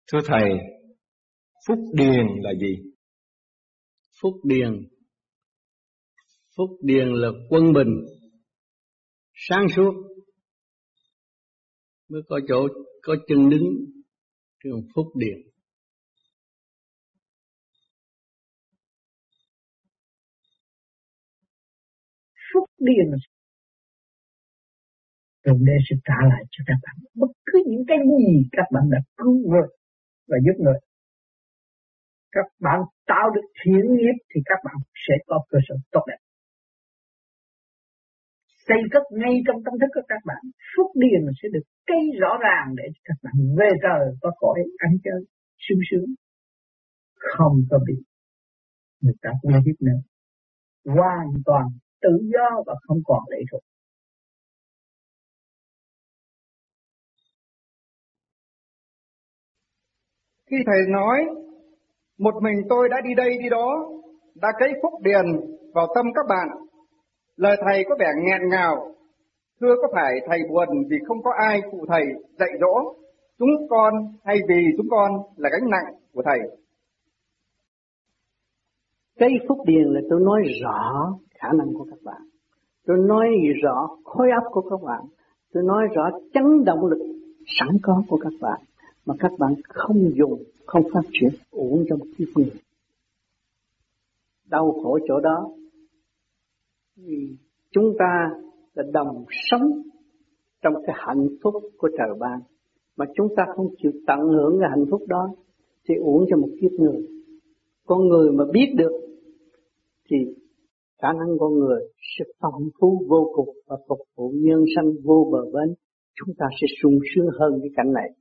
Thưa Thầy, phúc điền là gì? Phúc điền là quân bình, sáng suốt, mới có chỗ, có chân đứng trong phúc điền. Phúc điền Thượng Đế sẽ trả lại cho các bạn bất cứ những cái gì các bạn đã cứu người và giúp người. Các bạn tạo được thiện nghiệp thì các bạn sẽ có cơ sở tốt đẹp. Xây cất ngay trong tâm thức của các bạn, phúc điền sẽ được cây rõ ràng để các bạn về trời có cõi ăn chơi sung sướng, không có bị người ta uy hiếp nữa, hoàn toàn tự do và không còn lệ thuộc. Khi Thầy nói một mình tôi đã đi đây đi đó, đã cấy phúc điền vào tâm các bạn, lời Thầy có vẻ nghẹn ngào. Thưa, có phải Thầy buồn vì không có ai phụ Thầy dạy dỗ chúng con, hay vì chúng con là gánh nặng của Thầy? Cái phúc điền là tôi nói rõ khả năng của các bạn, tôi nói rõ khối óc của các bạn, tôi nói rõ chấn động lực sẵn có của các bạn, mà các bạn không dùng, không phát triển, uổng trong kiếp người. Đau khổ chỗ đó, vì chúng ta là đồng sống trong cái hạnh phúc của trời ban, mà chúng ta không chịu tận hưởng cái hạnh phúc đó thì uổng cho một kiếp người. Con người mà biết được thì khả năng con người sẽ phong phú vô cùng và phục vụ nhân sanh vô bờ bến. Chúng ta sẽ sung sướng hơn cái cảnh này.